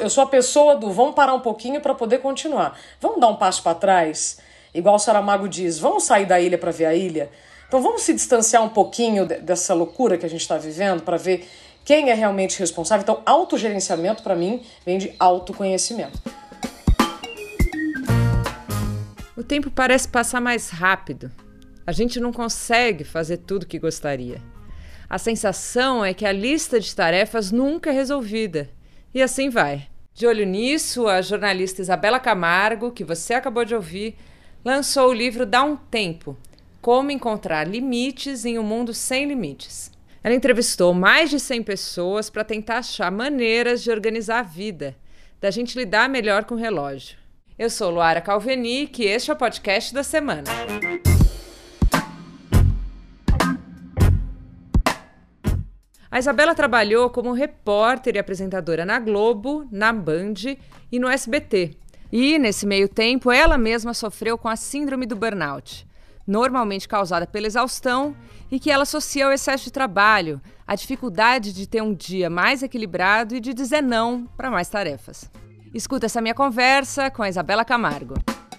eu sou a pessoa do vamos parar um pouquinho para poder continuar. Vamos dar um passo para trás? Igual o Saramago diz, vamos sair da ilha para ver a ilha? Então vamos se distanciar um pouquinho dessa loucura que a gente está vivendo para ver quem é realmente responsável. Então autogerenciamento para mim vem de autoconhecimento. O tempo parece passar mais rápido. A gente não consegue fazer tudo o que gostaria. A sensação é que a lista de tarefas nunca é resolvida. E assim vai. De olho nisso, a jornalista Isabela Camargo, que você acabou de ouvir, lançou o livro Dá um Tempo, Como Encontrar Limites em um Mundo Sem Limites. Ela entrevistou mais de 100 pessoas para tentar achar maneiras de organizar a vida, da gente lidar melhor com o relógio. Eu sou Luara Calvenic e este é o podcast da semana. A Isabela trabalhou como repórter e apresentadora na Globo, na Band e no SBT. E, nesse meio tempo, ela mesma sofreu com a síndrome do burnout, normalmente causada pela exaustão e que ela associa ao excesso de trabalho, à dificuldade de ter um dia mais equilibrado e de dizer não para mais tarefas. Escuta essa minha conversa com a Isabela Camargo.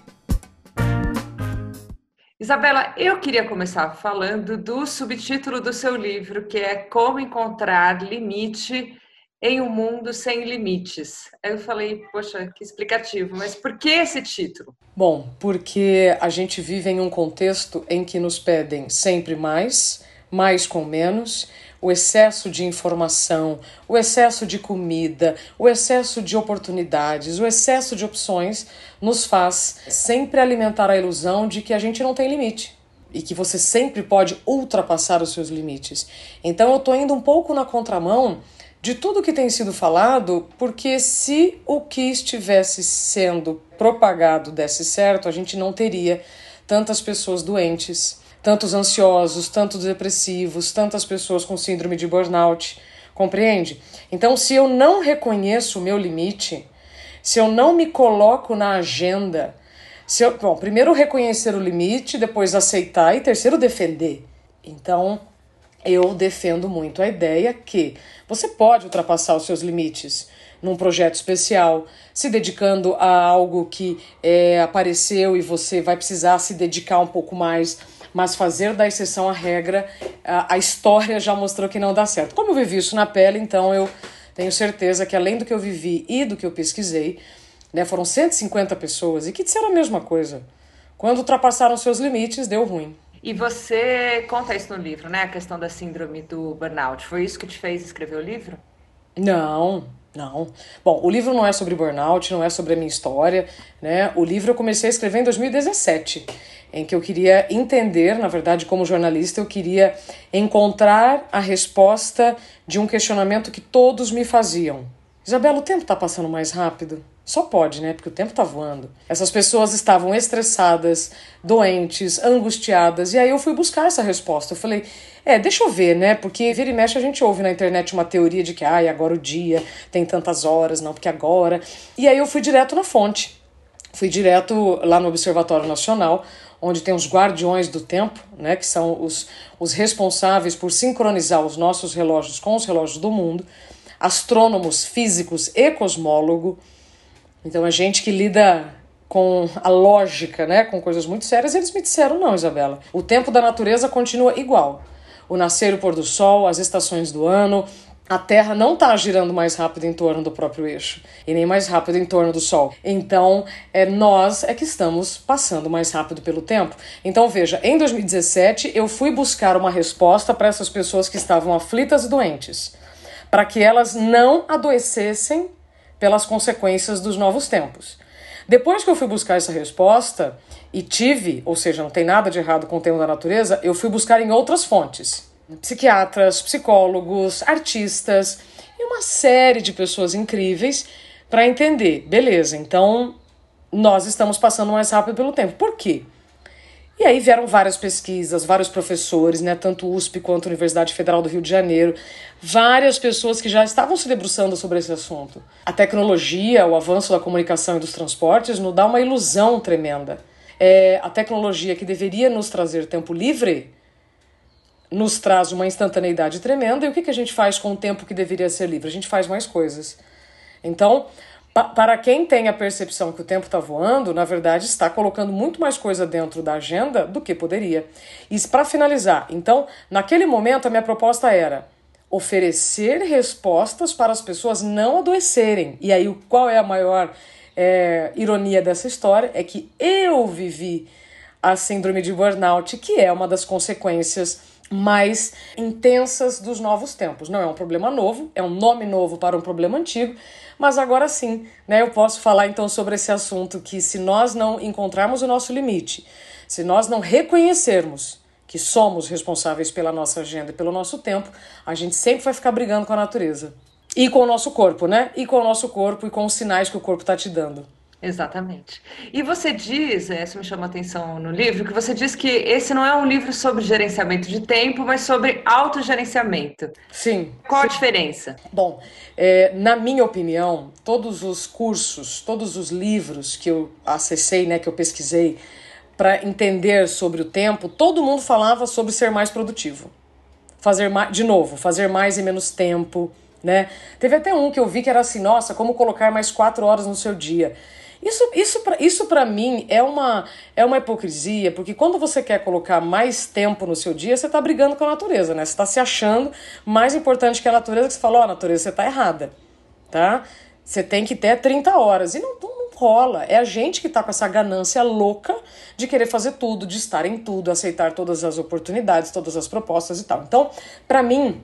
Isabela, eu queria começar falando do subtítulo do seu livro, que é Como Encontrar Limite em um Mundo Sem Limites. Aí eu falei, poxa, que explicativo, mas por que esse título? Bom, porque a gente vive em um contexto em que nos pedem sempre mais com menos, o excesso de informação, o excesso de comida, o excesso de oportunidades, o excesso de opções nos faz sempre alimentar a ilusão de que a gente não tem limite e que você sempre pode ultrapassar os seus limites. Então eu estou indo um pouco na contramão de tudo que tem sido falado, porque se o que estivesse sendo propagado desse certo, a gente não teria tantas pessoas doentes, tantos ansiosos, tantos depressivos, tantas pessoas com síndrome de burnout, compreende? Então, se eu não reconheço o meu limite, se eu não me coloco na agenda, primeiro reconhecer o limite, depois aceitar e terceiro defender. Então, eu defendo muito a ideia que você pode ultrapassar os seus limites num projeto especial, se dedicando a algo que apareceu e você vai precisar se dedicar um pouco mais, mas fazer da exceção a regra, a história já mostrou que não dá certo. Como eu vivi isso na pele, então eu tenho certeza que além do que eu vivi e do que eu pesquisei, né, foram 150 pessoas e que disseram a mesma coisa. Quando ultrapassaram seus limites, deu ruim. E você conta isso no livro, né? A questão da síndrome do burnout. Foi isso que te fez escrever o livro? Não. Bom, o livro não é sobre burnout, não é sobre a minha história, né? O livro eu comecei a escrever em 2017, em que eu queria entender, na verdade, como jornalista, eu queria encontrar a resposta de um questionamento que todos me faziam. Isabela, o tempo está passando mais rápido? Só pode, né? Porque o tempo tá voando. Essas pessoas estavam estressadas, doentes, angustiadas. E aí eu fui buscar essa resposta. Eu falei, deixa eu ver, né? Porque vira e mexe a gente ouve na internet uma teoria de que agora o dia tem tantas horas, não, porque agora... E aí eu fui direto na fonte. Fui direto lá no Observatório Nacional, onde tem os guardiões do tempo, né? Que são os responsáveis por sincronizar os nossos relógios com os relógios do mundo. Astrônomos, físicos e cosmólogos. Então, a gente que lida com a lógica, né, com coisas muito sérias, eles me disseram, não, Isabela, o tempo da natureza continua igual. O nascer e o pôr do sol, as estações do ano, a Terra não está girando mais rápido em torno do próprio eixo, e nem mais rápido em torno do Sol. Então, nós que estamos passando mais rápido pelo tempo. Então, veja, em 2017, eu fui buscar uma resposta para essas pessoas que estavam aflitas e doentes, para que elas não adoecessem pelas consequências dos novos tempos. Depois que eu fui buscar essa resposta e tive, ou seja, não tem nada de errado com o tema da natureza, eu fui buscar em outras fontes. Psiquiatras, psicólogos, artistas e uma série de pessoas incríveis para entender, beleza, então nós estamos passando mais rápido pelo tempo. Por quê? E aí vieram várias pesquisas, vários professores, né, tanto USP quanto a Universidade Federal do Rio de Janeiro, várias pessoas que já estavam se debruçando sobre esse assunto. A tecnologia, o avanço da comunicação e dos transportes nos dá uma ilusão tremenda. A tecnologia que deveria nos trazer tempo livre nos traz uma instantaneidade tremenda, e o que a gente faz com o tempo que deveria ser livre? A gente faz mais coisas. Então, Para quem tem a percepção que o tempo está voando, na verdade está colocando muito mais coisa dentro da agenda do que poderia. E para finalizar, então, naquele momento a minha proposta era oferecer respostas para as pessoas não adoecerem. E aí qual é a maior ironia dessa história? É que eu vivi a síndrome de burnout, que é uma das consequências mais intensas dos novos tempos. Não é um problema novo, é um nome novo para um problema antigo, mas agora sim, né, eu posso falar então sobre esse assunto que se nós não encontrarmos o nosso limite, se nós não reconhecermos que somos responsáveis pela nossa agenda e pelo nosso tempo, a gente sempre vai ficar brigando com a natureza. E com o nosso corpo, né? E com o nosso corpo e com os sinais que o corpo está te dando. Exatamente. E você diz, isso me chama a atenção no livro, que você diz que esse não é um livro sobre gerenciamento de tempo, mas sobre autogerenciamento. Sim. Qual a diferença? Bom, na minha opinião, todos os cursos, todos os livros que eu acessei, né, que eu pesquisei para entender sobre o tempo, todo mundo falava sobre ser mais produtivo. Fazer mais em menos tempo, né? Teve até um que eu vi que era assim, nossa, como colocar mais 4 horas no seu dia. Isso para mim é uma hipocrisia, porque quando você quer colocar mais tempo no seu dia, você está brigando com a natureza, né? Você está se achando mais importante que a natureza, que você fala, natureza, você está errada, tá? Você tem que ter 30 horas. E não rola. É a gente que está com essa ganância louca de querer fazer tudo, de estar em tudo, aceitar todas as oportunidades, todas as propostas e tal. Então, para mim,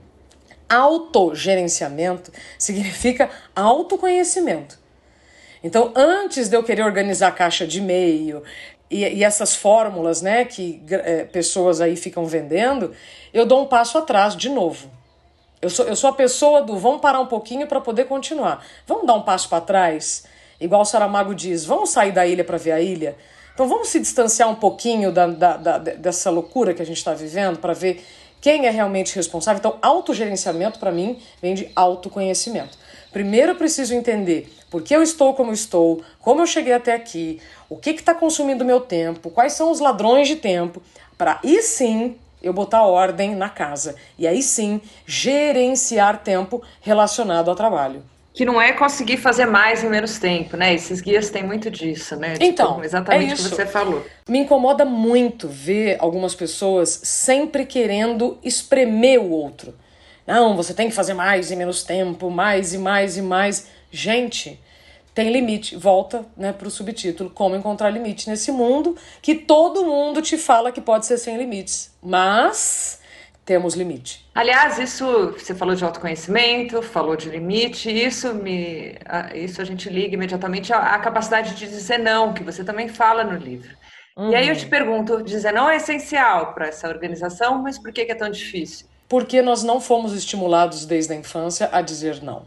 autogerenciamento significa autoconhecimento. Então, antes de eu querer organizar a caixa de e-mail e essas fórmulas, né, que pessoas aí ficam vendendo, eu dou um passo atrás de novo. Eu sou a pessoa do vamos parar um pouquinho para poder continuar. Vamos dar um passo para trás? Igual o Saramago diz, vamos sair da ilha para ver a ilha? Então vamos se distanciar um pouquinho dessa loucura que a gente está vivendo para ver quem é realmente responsável. Então, autogerenciamento para mim vem de autoconhecimento. Primeiro eu preciso entender por que eu estou como estou, como eu cheguei até aqui, o que está consumindo meu tempo, quais são os ladrões de tempo, para aí sim eu botar ordem na casa. E aí sim gerenciar tempo relacionado ao trabalho. Que não é conseguir fazer mais em menos tempo, né? Esses guias têm muito disso, né? Então, exatamente o que você falou. Me incomoda muito ver algumas pessoas sempre querendo espremer o outro. Não, você tem que fazer mais em menos tempo, mais e mais e mais. Gente, tem limite. Volta, né, para o subtítulo, como encontrar limite nesse mundo que todo mundo te fala que pode ser sem limites. Mas temos limite. Aliás, isso, você falou de autoconhecimento, falou de limite, isso a gente liga imediatamente à capacidade de dizer não, que você também fala no livro. E aí eu te pergunto, dizer não é essencial para essa organização, mas por que é tão difícil? Porque nós não fomos estimulados desde a infância a dizer não.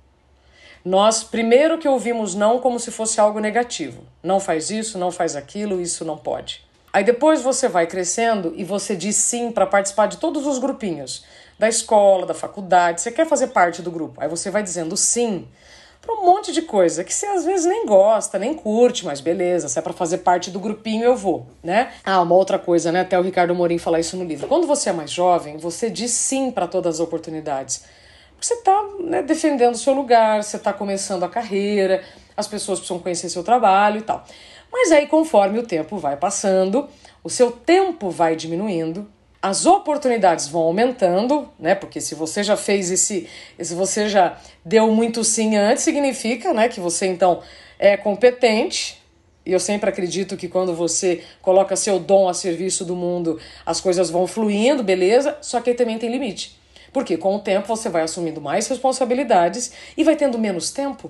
Nós, primeiro que ouvimos não como se fosse algo negativo. Não faz isso, não faz aquilo, isso não pode. Aí depois você vai crescendo e você diz sim para participar de todos os grupinhos. Da escola, da faculdade, você quer fazer parte do grupo. Aí você vai dizendo sim para um monte de coisa que você às vezes nem gosta, nem curte, mas beleza, se é para fazer parte do grupinho eu vou, né? Uma outra coisa, né? Até o Ricardo Morim fala isso no livro. Quando você é mais jovem, você diz sim para todas as oportunidades. Você está, né, defendendo o seu lugar, você está começando a carreira, as pessoas precisam conhecer seu trabalho e tal. Mas aí, conforme o tempo vai passando, o seu tempo vai diminuindo, as oportunidades vão aumentando, né? Porque se você já fez se você já deu muito sim antes, significa, né, que você então é competente. E eu sempre acredito que quando você coloca seu dom a serviço do mundo, as coisas vão fluindo, beleza? Só que aí também tem limite. Porque com o tempo você vai assumindo mais responsabilidades e vai tendo menos tempo.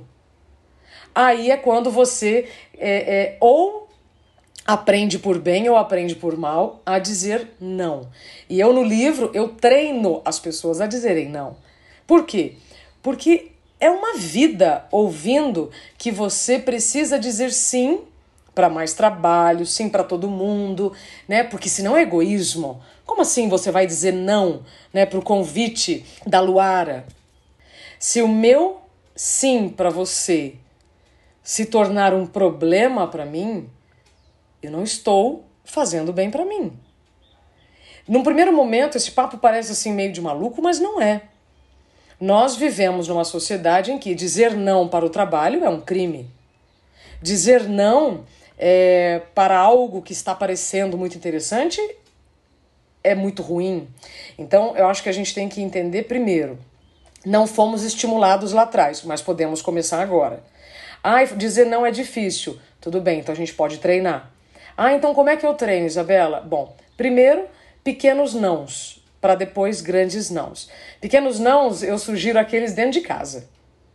Aí é quando você ou aprende por bem ou aprende por mal a dizer não. E eu no livro, eu treino as pessoas a dizerem não. Por quê? Porque é uma vida ouvindo que você precisa dizer sim para mais trabalho, sim para todo mundo, né? Porque senão é egoísmo. Como assim você vai dizer não, né, para o convite da Luara? Se o meu sim para você se tornar um problema para mim, eu não estou fazendo bem para mim. Num primeiro momento, esse papo parece assim meio de maluco, mas não é. Nós vivemos numa sociedade em que dizer não para o trabalho é um crime. Dizer não para algo que está parecendo muito interessante é muito ruim. Então, eu acho que a gente tem que entender primeiro, não fomos estimulados lá atrás, mas podemos começar agora. Dizer não é difícil. Tudo bem, então a gente pode treinar. Então como é que eu treino, Isabela? Bom, primeiro, pequenos nãos, para depois grandes nãos. Pequenos nãos, eu sugiro aqueles dentro de casa,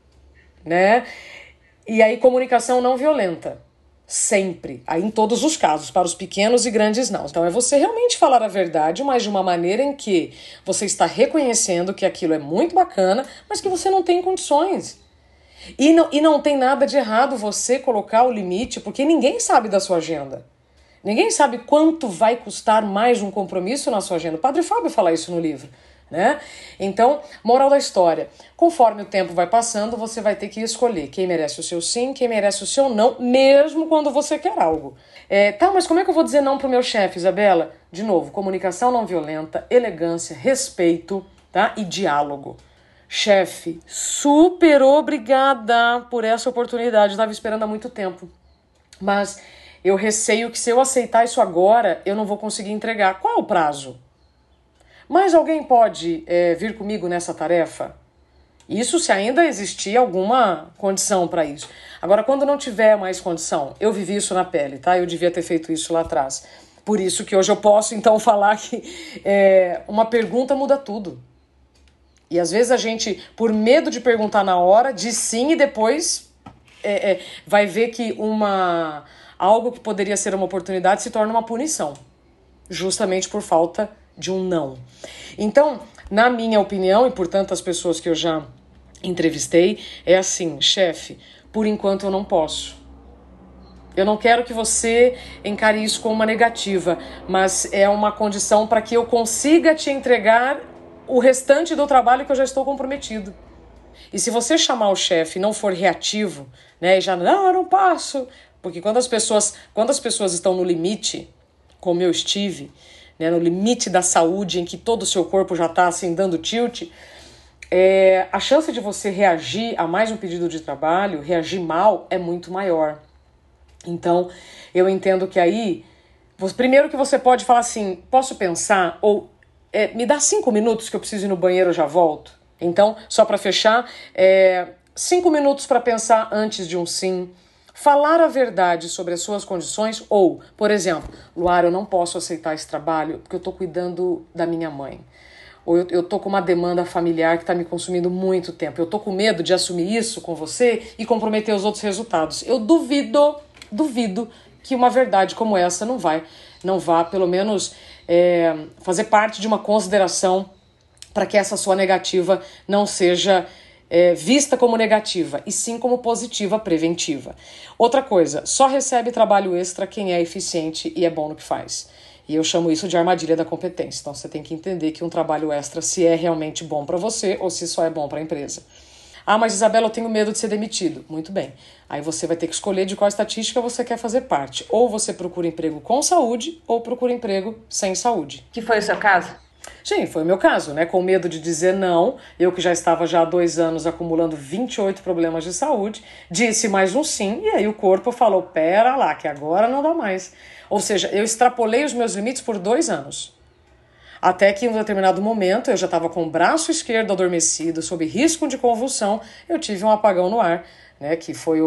né? E aí, comunicação não violenta. Sempre, aí em todos os casos, para os pequenos e grandes não. Então é você realmente falar a verdade, mas de uma maneira em que você está reconhecendo que aquilo é muito bacana, mas que você não tem condições. E não tem nada de errado você colocar o limite, porque ninguém sabe da sua agenda. Ninguém sabe quanto vai custar mais um compromisso na sua agenda. O Padre Fábio fala isso no livro, né? Então, moral da história, conforme o tempo vai passando, você vai ter que escolher quem merece o seu sim, quem merece o seu não, mesmo quando você quer algo. Mas como é que eu vou dizer não pro meu chefe, Isabela? De novo, comunicação não violenta, elegância, respeito, tá? E diálogo. Chefe, super obrigada por essa oportunidade, estava esperando há muito tempo, mas eu receio que se eu aceitar isso agora, eu não vou conseguir entregar. Qual é o prazo? Mas alguém pode vir comigo nessa tarefa? Isso se ainda existir alguma condição para isso. Agora, quando não tiver mais condição, eu vivi isso na pele, tá? Eu devia ter feito isso lá atrás. Por isso que hoje eu posso, então, falar que uma pergunta muda tudo. E às vezes a gente, por medo de perguntar na hora, diz sim e depois vai ver que algo que poderia ser uma oportunidade se torna uma punição. Justamente por falta de um não. Então, na minha opinião, e por tantas pessoas que eu já entrevistei, é assim, chefe, por enquanto eu não posso. Eu não quero que você encare isso como uma negativa, mas é uma condição para que eu consiga te entregar o restante do trabalho que eu já estou comprometido. E se você chamar o chefe e não for reativo, né, e já, não, eu não passo, porque quando as pessoas estão no limite, como eu estive, né, no limite da saúde, em que todo o seu corpo já está assim, dando tilt, a chance de você reagir a mais um pedido de trabalho, reagir mal, é muito maior. Então, eu entendo que aí, primeiro que você pode falar assim, posso pensar, ou me dá 5 minutos que eu preciso ir no banheiro, eu já volto. Então, só para fechar, 5 minutos para pensar antes de um sim. Falar a verdade sobre as suas condições ou, por exemplo, Luara, eu não posso aceitar esse trabalho porque eu estou cuidando da minha mãe. Ou eu estou com uma demanda familiar que está me consumindo muito tempo. Eu estou com medo de assumir isso com você e comprometer os outros resultados. Eu duvido que uma verdade como essa não vá pelo menos fazer parte de uma consideração para que essa sua negativa não seja vista como negativa, e sim como positiva, preventiva. Outra coisa, só recebe trabalho extra quem é eficiente e é bom no que faz. E eu chamo isso de armadilha da competência. Então você tem que entender que um trabalho extra, se é realmente bom para você ou se só é bom para a empresa. Mas Isabela, eu tenho medo de ser demitido. Muito bem. Aí você vai ter que escolher de qual estatística você quer fazer parte. Ou você procura emprego com saúde, ou procura emprego sem saúde. Que foi o seu caso? Sim, foi o meu caso, né? Com medo de dizer não, eu que já estava já há 2 anos acumulando 28 problemas de saúde, disse mais um sim, e aí o corpo falou, pera lá, que agora não dá mais. Ou seja, eu extrapolei os meus limites por 2 anos. Até que em um determinado momento, eu já estava com o braço esquerdo adormecido, sob risco de convulsão, eu tive um apagão no ar, né? Que foi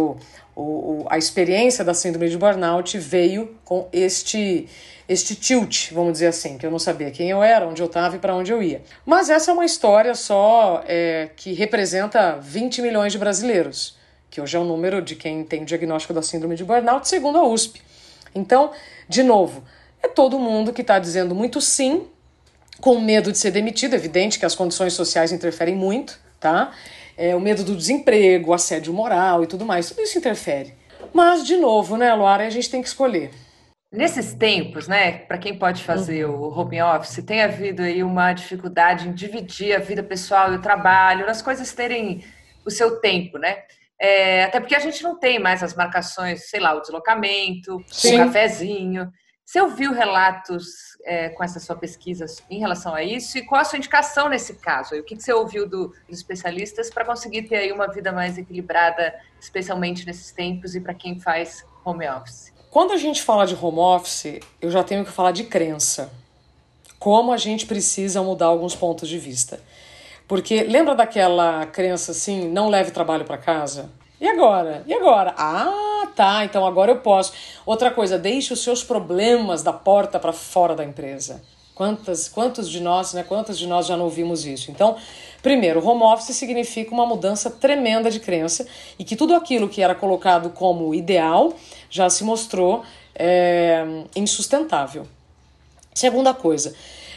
a experiência da síndrome de burnout veio com este tilt, vamos dizer assim, que eu não sabia quem eu era, onde eu estava e para onde eu ia. Mas essa é uma história só que representa 20 milhões de brasileiros, que hoje é o número de quem tem o diagnóstico da síndrome de burnout, segundo a USP. Então, de novo, é todo mundo que está dizendo muito sim, com medo de ser demitido, evidente que as condições sociais interferem muito, tá? O medo do desemprego, o assédio moral e tudo mais, tudo isso interfere. Mas, de novo, né, Luara, a gente tem que escolher. Nesses tempos, né, para quem pode fazer o home office, tem havido aí uma dificuldade em dividir a vida pessoal e o trabalho, as coisas terem o seu tempo, né? Até porque a gente não tem mais as marcações, sei lá, o deslocamento, Sim. o cafezinho. Você ouviu relatos com essa sua pesquisa em relação a isso? E qual a sua indicação nesse caso? O que você ouviu dos especialistas para conseguir ter aí uma vida mais equilibrada, especialmente nesses tempos e para quem faz home office? Quando a gente fala de home office, eu já tenho que falar de crença. Como a gente precisa mudar alguns pontos de vista. Porque lembra daquela crença assim, não leve trabalho para casa? E agora? E agora? Ah, tá, então agora eu posso. Outra coisa, deixe os seus problemas da porta para fora da empresa. Quantos de nós, né? Quantos de nós já não ouvimos isso? Então, primeiro, home office significa uma mudança tremenda de crença e que tudo aquilo que era colocado como ideal já se mostrou insustentável. Segunda coisa,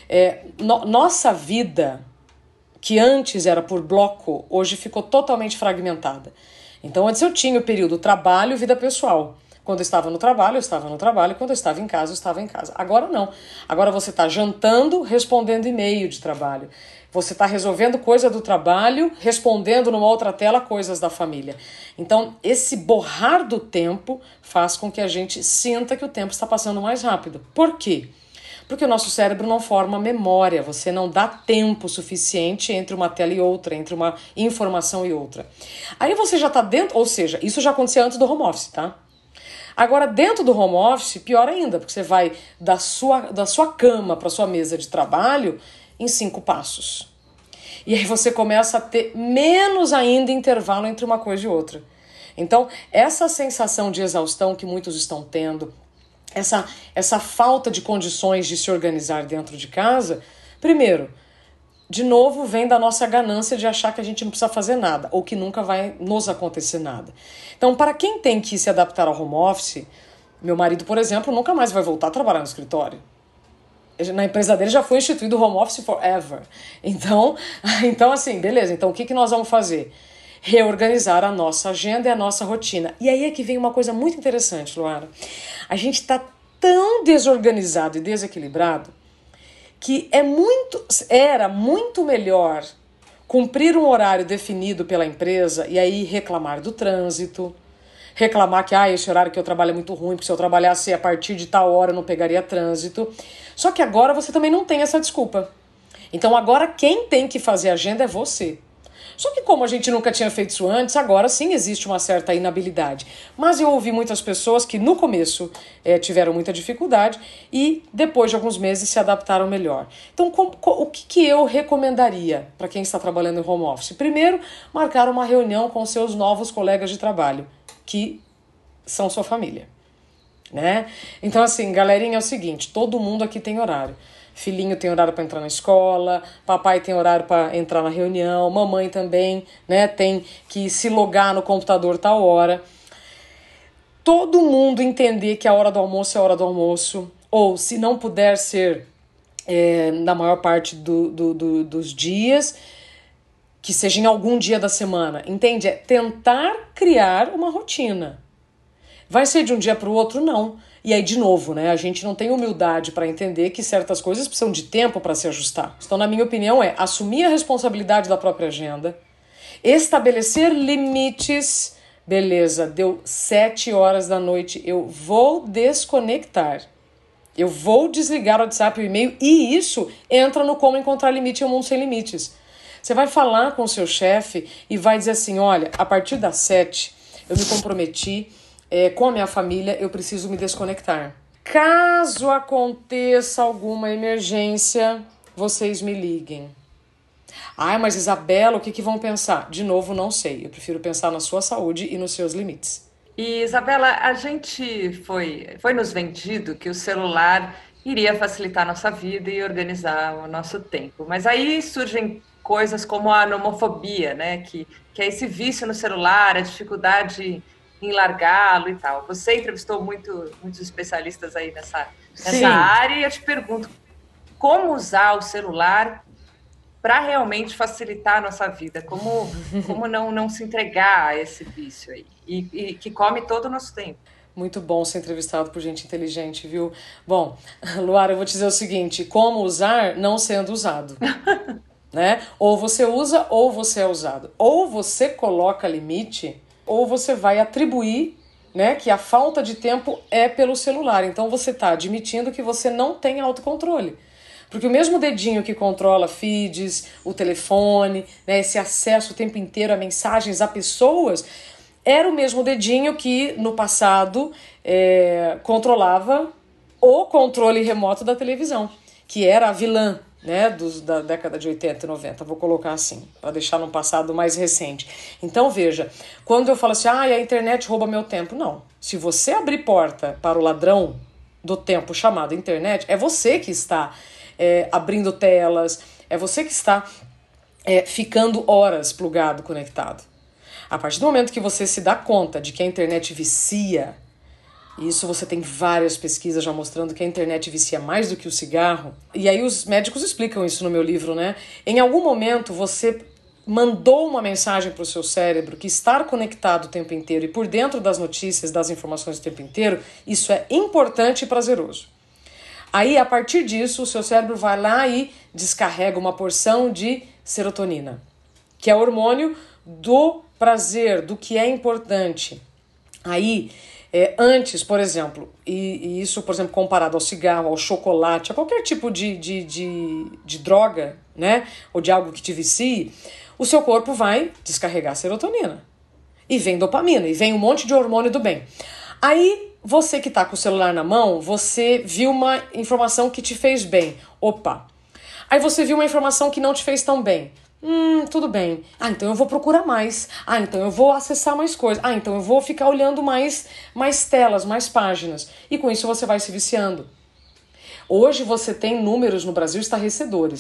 nossa vida, que antes era por bloco, hoje ficou totalmente fragmentada. Então, antes eu tinha o período trabalho e vida pessoal. Quando eu estava no trabalho, eu estava no trabalho. Quando eu estava em casa, eu estava em casa. Agora não. Agora você está jantando, respondendo e-mail de trabalho. Você está resolvendo coisa do trabalho, respondendo numa outra tela coisas da família. Então, esse borrar do tempo faz com que a gente sinta que o tempo está passando mais rápido. Por quê? Porque o nosso cérebro não forma memória, você não dá tempo suficiente entre uma tela e outra, entre uma informação e outra. Aí você já está dentro, ou seja, isso já acontecia antes do home office, tá? Agora, dentro do home office, pior ainda, porque você vai da sua cama para sua mesa de trabalho em 5 passos. E aí você começa a ter menos ainda intervalo entre uma coisa e outra. Então, essa sensação de exaustão que muitos estão tendo, essa falta de condições de se organizar dentro de casa, primeiro, de novo, vem da nossa ganância de achar que a gente não precisa fazer nada, ou que nunca vai nos acontecer nada. Então, para quem tem que se adaptar ao home office, meu marido, por exemplo, nunca mais vai voltar a trabalhar no escritório. Na empresa dele já foi instituído o home office forever. Então assim, beleza, então o que nós vamos fazer? Reorganizar a nossa agenda e a nossa rotina. E aí é que vem uma coisa muito interessante, Luara. A gente está tão desorganizado e desequilibrado que era muito melhor cumprir um horário definido pela empresa e aí reclamar do trânsito, reclamar que esse horário que eu trabalho é muito ruim, porque se eu trabalhasse a partir de tal hora eu não pegaria trânsito. Só que agora você também não tem essa desculpa. Então agora quem tem que fazer a agenda é você. Só que como a gente nunca tinha feito isso antes, agora sim existe uma certa inabilidade. Mas eu ouvi muitas pessoas que no começo tiveram muita dificuldade e depois de alguns meses se adaptaram melhor. Então o que eu recomendaria para quem está trabalhando em home office? Primeiro, marcar uma reunião com seus novos colegas de trabalho, que são sua família, né? Então assim, galerinha, é o seguinte, todo mundo aqui tem horário. Filhinho tem horário para entrar na escola, papai tem horário para entrar na reunião, mamãe também, né, tem que se logar no computador tal hora. Todo mundo entender que a hora do almoço é a hora do almoço, ou se não puder ser na maior parte dos dias, que seja em algum dia da semana, entende? É tentar criar uma rotina. Vai ser de um dia para o outro? Não. E aí, de novo, né, a gente não tem humildade para entender que certas coisas precisam de tempo para se ajustar. Então, na minha opinião, assumir a responsabilidade da própria agenda, estabelecer limites. Beleza, deu 7 horas da noite, eu vou desconectar. Eu vou desligar o WhatsApp e o e-mail, e isso entra no Como Encontrar Limite em um Mundo Sem Limites. Você vai falar com o seu chefe e vai dizer assim, olha, a partir das 7 eu me comprometi com a minha família, eu preciso me desconectar. Caso aconteça alguma emergência, vocês me liguem. Mas Isabela, o que vão pensar? De novo, não sei. Eu prefiro pensar na sua saúde e nos seus limites. E, Isabela, a gente foi nos vendido que o celular iria facilitar a nossa vida e organizar o nosso tempo. Mas aí surgem coisas como a nomofobia, né? Que é esse vício no celular, a dificuldade em largá-lo e tal. Você entrevistou muitos especialistas aí nessa área e eu te pergunto, como usar o celular para realmente facilitar a nossa vida? Como não se entregar a esse vício aí? E que come todo o nosso tempo. Muito bom ser entrevistado por gente inteligente, viu? Bom, Luara, eu vou te dizer o seguinte, como usar não sendo usado. Né? Ou você usa ou você é usado. Ou você coloca limite, ou você vai atribuir né, que a falta de tempo é pelo celular. Então você está admitindo que você não tem autocontrole. Porque o mesmo dedinho que controla feeds, o telefone, né, esse acesso o tempo inteiro a mensagens, a pessoas, era o mesmo dedinho que no passado controlava o controle remoto da televisão, que era a vilã, né, da década de 80 e 90, vou colocar assim, para deixar num passado mais recente. Então veja, quando eu falo assim, a internet rouba meu tempo, não. Se você abrir porta para o ladrão do tempo chamado internet, é você que está abrindo telas, é você que está ficando horas plugado, conectado. A partir do momento que você se dá conta de que a internet vicia, isso você tem várias pesquisas já mostrando que a internet vicia mais do que o cigarro. E aí os médicos explicam isso no meu livro, né? Em algum momento você mandou uma mensagem para o seu cérebro que estar conectado o tempo inteiro e por dentro das notícias, das informações o tempo inteiro, isso é importante e prazeroso. Aí, a partir disso, o seu cérebro vai lá e descarrega uma porção de serotonina, que é o hormônio do prazer, do que é importante. Aí, antes, por exemplo, e isso, por exemplo, comparado ao cigarro, ao chocolate, a qualquer tipo de droga, né, ou de algo que te vicie, o seu corpo vai descarregar serotonina. E vem dopamina, e vem um monte de hormônio do bem. Aí, você que está com o celular na mão, você viu uma informação que te fez bem. Opa! Aí você viu uma informação que não te fez tão bem. Tudo bem. Então eu vou procurar mais. Então eu vou acessar mais coisas. Então eu vou ficar olhando mais telas, mais páginas. E com isso você vai se viciando. Hoje você tem números no Brasil estarrecedores.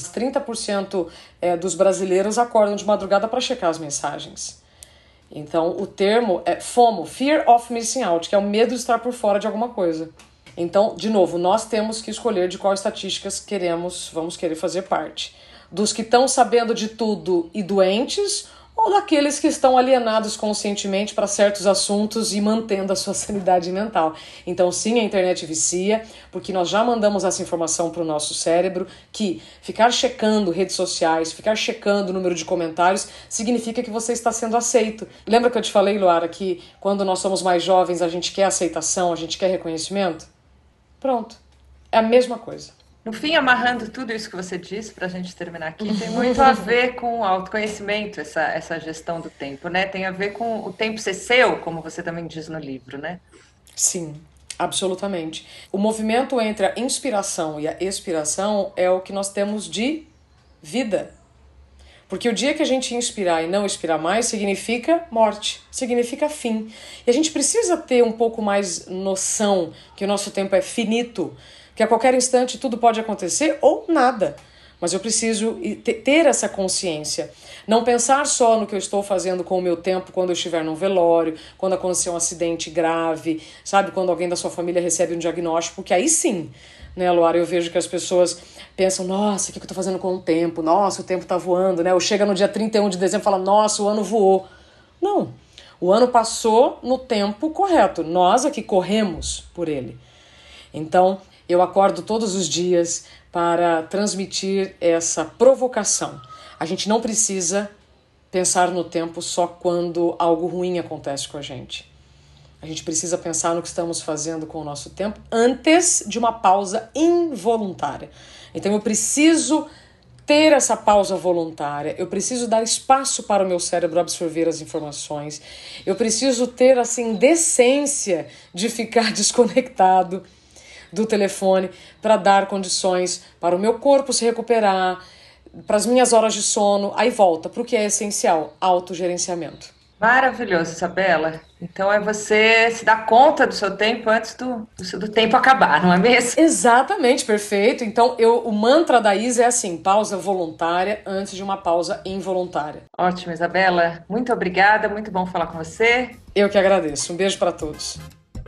30% dos brasileiros acordam de madrugada para checar as mensagens. Então o termo é FOMO, Fear of Missing Out, que é o medo de estar por fora de alguma coisa. Então, de novo, nós temos que escolher de qual estatísticas vamos querer fazer parte. Dos que estão sabendo de tudo e doentes, ou daqueles que estão alienados conscientemente para certos assuntos e mantendo a sua sanidade mental. Então sim, a internet vicia, porque nós já mandamos essa informação para o nosso cérebro que ficar checando redes sociais, ficar checando o número de comentários, significa que você está sendo aceito. Lembra que eu te falei, Luara, que quando nós somos mais jovens a gente quer aceitação, a gente quer reconhecimento? Pronto, é a mesma coisa. No fim, amarrando tudo isso que você disse, para a gente terminar aqui, tem muito a ver com o autoconhecimento, essa gestão do tempo, né? Tem a ver com o tempo ser seu, como você também diz no livro, né? Sim, absolutamente. O movimento entre a inspiração e a expiração é o que nós temos de vida. Porque o dia que a gente inspirar e não expirar mais significa morte, significa fim. E a gente precisa ter um pouco mais noção que o nosso tempo é finito, que a qualquer instante tudo pode acontecer ou nada. Mas eu preciso ter essa consciência. Não pensar só no que eu estou fazendo com o meu tempo quando eu estiver num velório, quando acontecer um acidente grave, sabe? Quando alguém da sua família recebe um diagnóstico, porque aí sim, né, Luara, eu vejo que as pessoas pensam, nossa, o que eu estou fazendo com o tempo? Nossa, o tempo está voando, né? Ou chega no dia 31 de dezembro e fala, nossa, o ano voou. Não, o ano passou no tempo correto. Nós aqui corremos por ele. Então, eu acordo todos os dias para transmitir essa provocação. A gente não precisa pensar no tempo só quando algo ruim acontece com a gente. A gente precisa pensar no que estamos fazendo com o nosso tempo antes de uma pausa involuntária. Então eu preciso ter essa pausa voluntária, eu preciso dar espaço para o meu cérebro absorver as informações, eu preciso ter, assim, decência de ficar desconectado do telefone para dar condições para o meu corpo se recuperar, para as minhas horas de sono, aí volta para o que é essencial, autogerenciamento. Maravilhoso, Isabela. Então é você se dar conta do seu tempo antes do tempo acabar, não é mesmo? Exatamente, perfeito. Então o mantra da Isa é assim, pausa voluntária antes de uma pausa involuntária. Ótimo, Isabela. Muito obrigada, muito bom falar com você. Eu que agradeço. Um beijo para todos.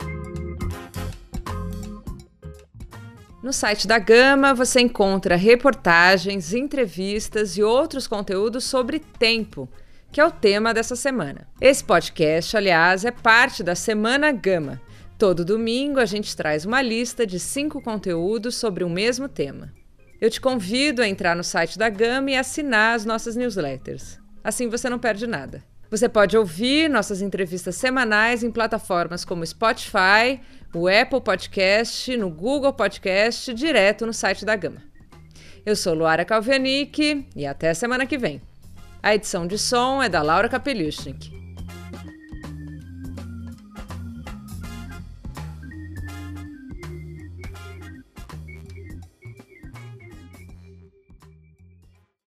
No site da Gama você encontra reportagens, entrevistas e outros conteúdos sobre tempo, que é o tema dessa semana. Esse podcast, aliás, é parte da Semana Gama. Todo domingo a gente traz uma lista de 5 conteúdos sobre o mesmo tema. Eu te convido a entrar no site da Gama e assinar as nossas newsletters. Assim você não perde nada. Você pode ouvir nossas entrevistas semanais em plataformas como Spotify, o Apple Podcast, no Google Podcast, direto no site da Gama. Eu sou Luara Kalvianic e até semana que vem. A edição de som é da Laura Kapeliushnik.